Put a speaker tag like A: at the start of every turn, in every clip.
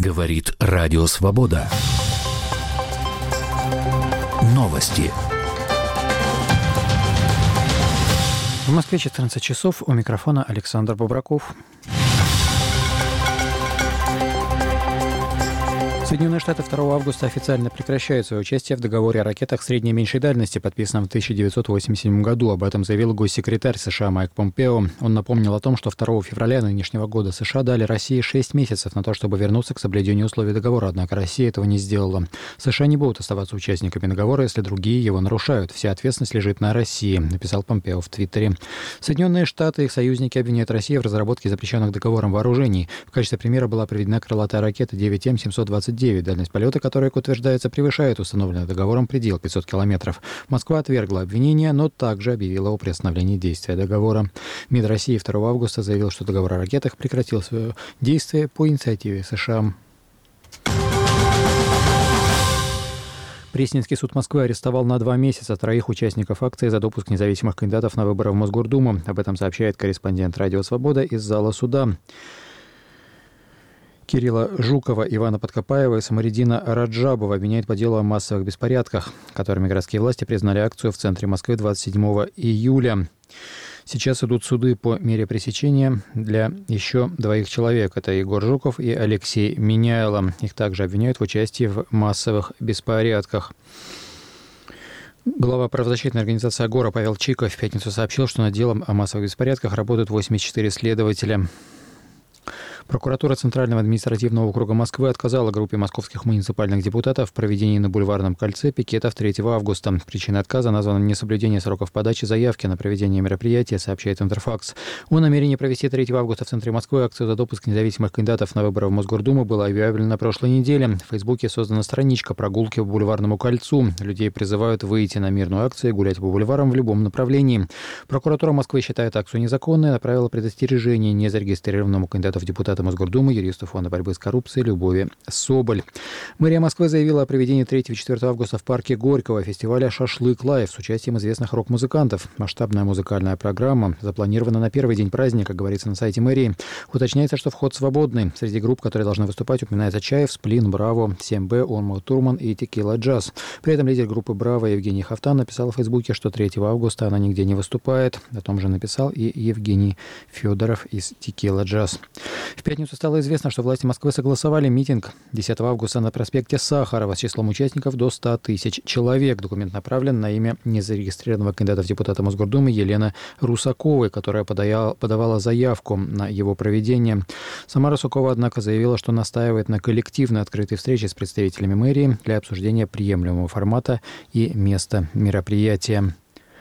A: Говорит Радио Свобода. Новости.
B: В Москве 14 часов. У микрофона Александр Бобраков. Соединенные Штаты 2 августа официально прекращают свое участие в договоре о ракетах средней и меньшей дальности, подписанном в 1987 году. Об этом заявил госсекретарь США Майк Помпео. Он напомнил о том, что 2 февраля нынешнего года США дали России 6 месяцев на то, чтобы вернуться к соблюдению условий договора, однако Россия этого не сделала. США не будут оставаться участниками договора, если другие его нарушают. Вся ответственность лежит на России, написал Помпео в Твиттере. Соединенные Штаты и их союзники обвиняют Россию в разработке запрещенных договором вооружений. В качестве примера была приведена крылатая ракета 9М-729. Дальность полета, которая, как утверждается, превышает установленный договором предел 500 километров. Москва отвергла обвинения, но также объявила о приостановлении действия договора. МИД России 2 августа заявил, что договор о ракетах прекратил свое действие по инициативе США. Пресненский суд Москвы арестовал на 2 месяца 3 участников акции за допуск независимых кандидатов на выборы в Мосгордуму. Об этом сообщает корреспондент «Радио Свобода» из зала суда. Кирилла Жукова, Ивана Подкопаева и Самариддина Раджабова обвиняют по делу о массовых беспорядках, которыми городские власти признали акцию в центре Москвы 27 июля. Сейчас идут суды по мере пресечения для еще 2 человек. Это Егор Жуков и Алексей Меняйло. Их также обвиняют в участии в массовых беспорядках. Глава правозащитной организации «Агора» Павел Чиков в пятницу сообщил, что над делом о массовых беспорядках работают 84 следователя. Прокуратура Центрального административного округа Москвы отказала группе московских муниципальных депутатов в проведении на Бульварном кольце пикетов 3 августа. Причиной отказа названо несоблюдение сроков подачи заявки на проведение мероприятия, сообщает Интерфакс. О намерении провести 3 августа в центре Москвы акцию за допуск независимых кандидатов на выборы в Мосгордуму было объявлено на прошлой неделе. В Фейсбуке создана страничка «Прогулки по Бульварному кольцу». Людей призывают выйти на мирную акцию и гулять по бульварам в любом направлении. Прокуратура Москвы считает акцию незаконной и направила предостережение незарегистрированному кандидату в депутаты Мосгордумы, юристу Фонда борьбы с коррупцией Любови Соболь. Мэрия Москвы заявила о проведении 3 и 4 августа в парке Горького фестиваля «Шашлык Лайв» с участием известных рок-музыкантов. Масштабная музыкальная программа запланирована на первый день праздника, говорится на сайте мэрии. Уточняется, что вход свободный. Среди групп, которые должны выступать, упоминается Чаев, Сплин, Браво, 7Б, Онмо Турман и Текила Джаз. При этом лидер группы Браво Евгений Хафтан написал в Фейсбуке, что 3 августа она нигде не выступает. О том же написал и Евгений Федоров из Текила Джаз. В пятницу стало известно, что власти Москвы согласовали митинг 10 августа на проспекте Сахарова с числом участников до 100 тысяч человек. Документ направлен на имя незарегистрированного кандидата в депутаты Мосгордумы Елены Русаковой, которая подавала заявку на его проведение. Сама Русакова, однако, заявила, что настаивает на коллективной открытой встрече с представителями мэрии для обсуждения приемлемого формата и места мероприятия.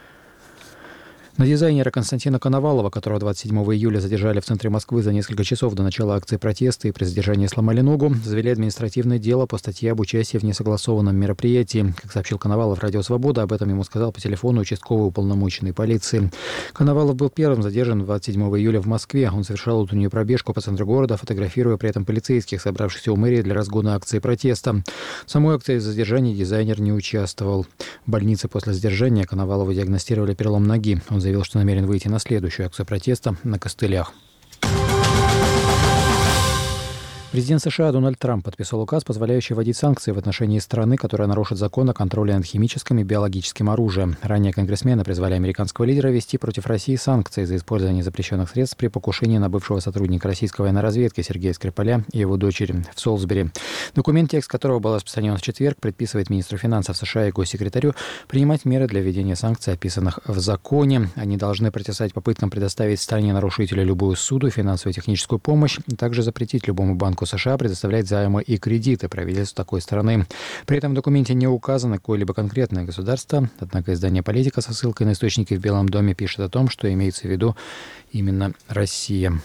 B: На дизайнера Константина Коновалова, которого 27 июля задержали в центре Москвы за несколько часов до начала акции протеста и при задержании сломали ногу, завели административное дело по статье об участии в несогласованном мероприятии. Как сообщил Коновалов Радио Свобода, об этом ему сказал по телефону участковый уполномоченный полиции. Коновалов был первым задержан 27 июля в Москве. Он совершал утреннюю пробежку по центру города, фотографируя при этом полицейских, собравшихся у мэрии для разгона акции протеста. В самой акции задержания дизайнер не участвовал. В больнице после задержания Коновалову диагностировали перелом ноги. Он заявил, что намерен выйти на следующую акцию протеста на костылях. Президент США Дональд Трамп подписал указ, позволяющий вводить санкции в отношении страны, которая нарушит закон о контроле над химическим и биологическим оружием. Ранее конгрессмены призвали американского лидера ввести против России санкции за использование запрещенных средств при покушении на бывшего сотрудника российской военной разведки Сергея Скрипаля и его дочери в Солсбери. Документ, текст которого был распространен в четверг, предписывает министру финансов США и госсекретарю принимать меры для введения санкций, описанных в законе. Они должны противостоять попыткам предоставить стране-нарушителю любую суду, финансовую и техническую помощь, а также запретить любому банку США предоставлять займы и кредиты правительству такой страны. При этом в документе не указано какое-либо конкретное государство, однако издание «Политика» со ссылкой на источники в Белом доме пишет о том, что имеется в виду именно Россия.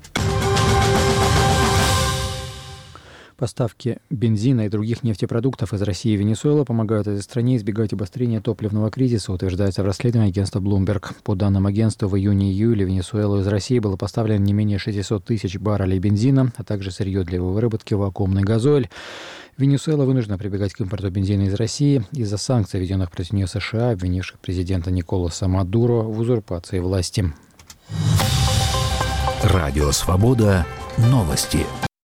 B: Поставки бензина и других нефтепродуктов из России и Венесуэлы помогают этой стране избегать обострения топливного кризиса, утверждается в расследовании агентства Bloomberg. По данным агентства, в июне-июле в Венесуэлу из России было поставлено не менее 600 тысяч баррелей бензина, а также сырье для его выработки, вакуумный газоль. Венесуэла вынуждена прибегать к импорту бензина из России из-за санкций, введенных против нее США, обвинивших президента Николаса Мадуро в узурпации власти.
A: Радио Свобода. Новости.